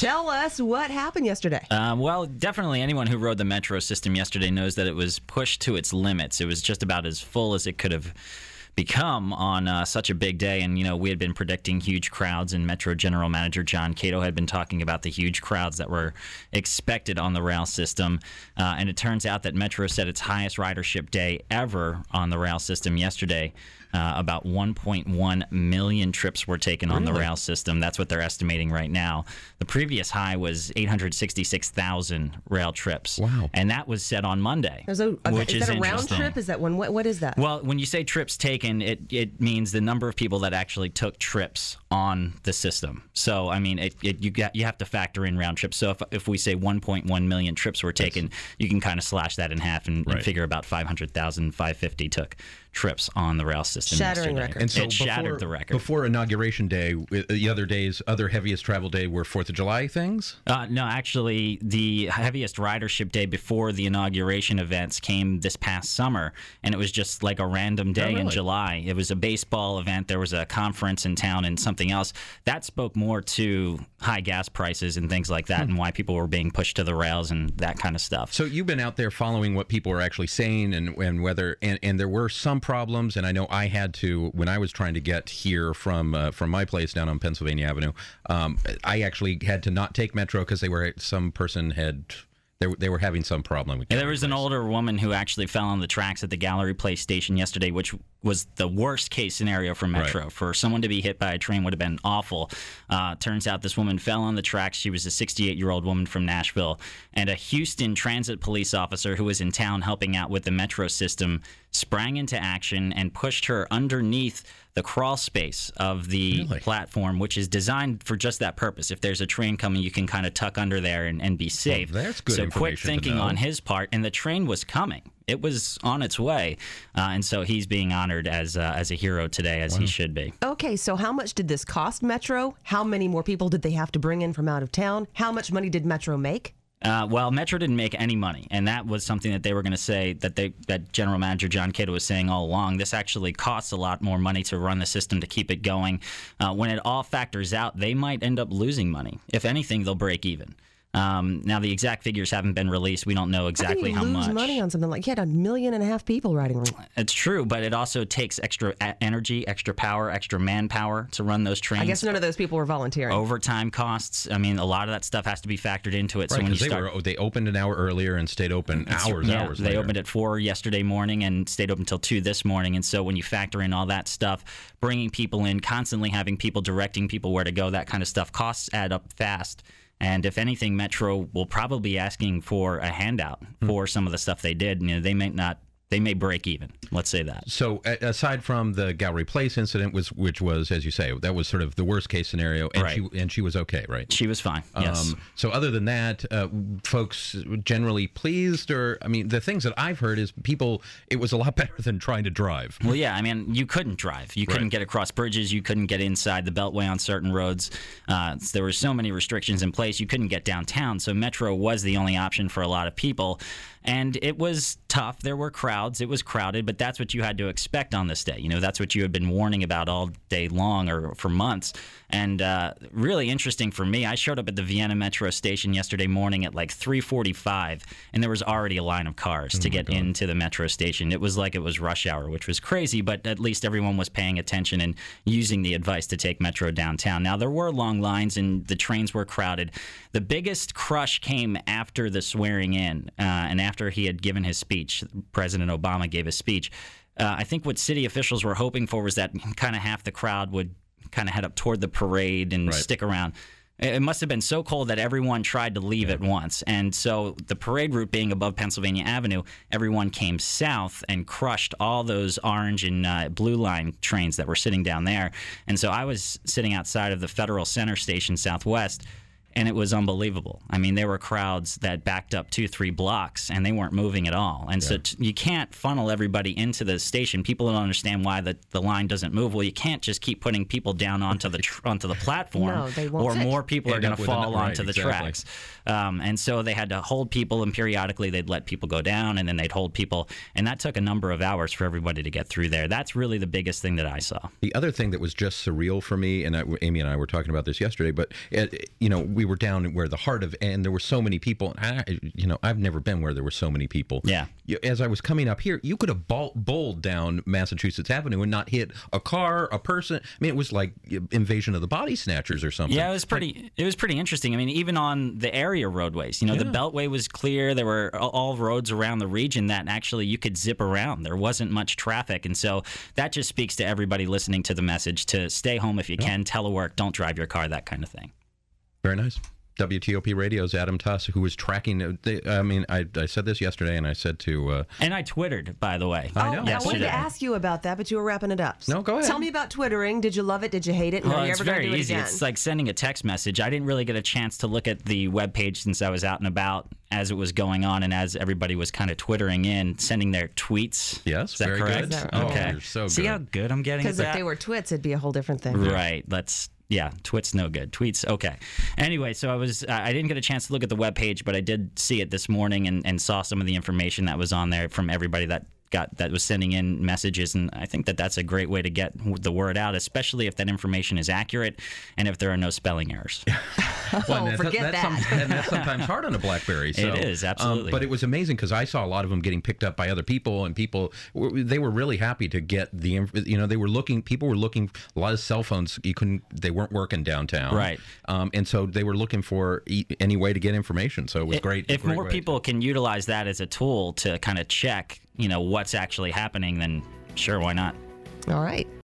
Tell us what happened yesterday. Well, definitely anyone who rode the Metro system yesterday knows that it was pushed to its limits. It was just about as full as it could have become on such a big day. And, we had been predicting huge crowds, and Metro General Manager John Cato had been talking about the huge crowds that were expected on the rail system. And it turns out that Metro set its highest ridership day ever on the rail system yesterday. About 1.1 million trips were taken on the rail system. That's what they're estimating right now. The previous high was 866,000 rail trips. Wow. And that was set on Monday, which is that a round interesting. trip? Is that one? What is that? Well, when you say trips taken, it means the number of people that actually took trips on the system. So, I mean, you have to factor in round trips. So if we say 1.1 million trips were taken, you can kind of slash that in half and figure about 500,000, 550 took trips on the rail system. Shattering yesterday. record. And so it shattered the record. Before Inauguration Day, the other heaviest travel day were 4th of July things? No, actually, the heaviest ridership day before the inauguration events came this past summer, and it was just like a random day in July. It was a baseball event. There was a conference in town and something else. That spoke more to high gas prices and things like that and why people were being pushed to the rails and that kind of stuff. So you've been out there following what people are actually saying and whether and there were some problems, and I know I had to when I was trying to get here from my place down on Pennsylvania Avenue. I actually had to not take Metro because they were having some problem with there was an older woman who actually fell on the tracks at the Gallery Place station yesterday, which was the worst case scenario for Metro. Right. For someone to be hit by a train would have been awful. Turns out this woman fell on the tracks. She was a 68-year-old woman from Nashville, and a Houston Transit police officer who was in town helping out with the Metro system sprang into action and pushed her underneath the crawl space of the platform, which is designed for just that purpose. If there's a train coming, you can kind of tuck under there and be safe. Well, that's good information. So quick thinking on his part, and the train was coming. It was on its way, and so he's being honored as a hero today, as he should be. Okay, so how much did this cost Metro? How many more people did they have to bring in from out of town? How much money did Metro make? Well, Metro didn't make any money, and that was something that they were going to say that General Manager John Cato was saying all along. This actually costs a lot more money to run the system to keep it going. When it all factors out, they might end up losing money. If anything, they'll break even. Now, the exact figures haven't been released. We don't know exactly how much. How can you lose money on something like you had 1.5 million people riding? It's true, but it also takes extra energy, extra power, extra manpower to run those trains. I guess none of those people were volunteering. Overtime costs. I mean, a lot of that stuff has to be factored into it. Right, so when they opened an hour earlier and stayed open hours later. They opened at 4 yesterday morning and stayed open until 2 this morning. And so when you factor in all that stuff, bringing people in, constantly having people directing people where to go, that kind of stuff, costs add up fast. And if anything, Metro will probably be asking for a handout for some of the stuff they did. They may break even. Let's say that. So aside from the Gallery Place incident, which was, as you say, that was sort of the worst case scenario, and she was okay, right? She was fine. Yes. So other than that, folks generally pleased, or I mean, the things that I've heard is it was a lot better than trying to drive. Well, yeah, I mean, you couldn't drive. You couldn't get across bridges. You couldn't get inside the Beltway on certain roads. There were so many restrictions in place. You couldn't get downtown. So Metro was the only option for a lot of people. And it was tough. There were crowds. It was crowded, but that's what you had to expect on this day. That's what you had been warning about all day long or for months. And really interesting for me, I showed up at the Vienna Metro station yesterday morning at like 3:45, and there was already a line of cars to get into the Metro station. It was like it was rush hour, which was crazy, but at least everyone was paying attention and using the advice to take Metro downtown. Now, there were long lines, and the trains were crowded. The biggest crush came after the swearing in and after he had given his speech. President Obama gave his speech. I think what city officials were hoping for was that kind of half the crowd would kind of head up toward the parade and stick around. It must have been so cold that everyone tried to leave at once. And so the parade route being above Pennsylvania Avenue, everyone came south and crushed all those orange and blue line trains that were sitting down there. And so I was sitting outside of the Federal Center Station Southwest, and it was unbelievable. I mean, there were crowds that backed up 2-3 blocks, and they weren't moving at all. And so you can't funnel everybody into the station. People don't understand why the line doesn't move. Well, you can't just keep putting people down onto the platform, no, they won't or more people are going to fall onto the tracks. And so they had to hold people, and periodically they'd let people go down, and then they'd hold people. And that took a number of hours for everybody to get through there. That's really the biggest thing that I saw. The other thing that was just surreal for me, and Amy and I were talking about this yesterday, but we we were down where the heart of, and there were so many people. I've never been where there were so many people. Yeah. As I was coming up here, you could have bowled down Massachusetts Avenue and not hit a car, a person. I mean, it was like Invasion of the Body Snatchers or something. Yeah, it was pretty interesting. I mean, even on the area roadways, the Beltway was clear. There were all roads around the region that actually you could zip around. There wasn't much traffic, and so that just speaks to everybody listening to the message to stay home if you can, telework, don't drive your car, that kind of thing. Very nice. WTOP Radio's Adam Tuss, who was tracking. I said this yesterday, and I said to. And I Twittered, by the way. I know. I wanted to ask you about that, but you were wrapping it up. No, go ahead. Tell me about Twittering. Did you love it? Did you hate it? And are you It's ever going very to do it easy. again? It's like sending a text message. I didn't really get a chance to look at the webpage since I was out and about as it was going on and as everybody was kind of Twittering in, sending their tweets. Yes, is that very correct? good. Okay. You're so See good. how good I'm getting at Because if that? they were twits, it'd be a whole different thing. Right. Yeah, twits no good. Tweets okay. Anyway, so I didn't get a chance to look at the webpage, but I did see it this morning and saw some of the information that was on there from everybody that was sending in messages, and I think that's a great way to get the word out, especially if that information is accurate and if there are no spelling erers. Forget that. And that's sometimes hard on a BlackBerry. So, it is, absolutely. But it was amazing because I saw a lot of them getting picked up by other people, and they were really happy to get people were looking, a lot of cell phones, they weren't working downtown. Right. And so they were looking for any way to get information. So it was great. If more people can utilize that as a tool to kind of check, what's actually happening, then sure, why not? All right.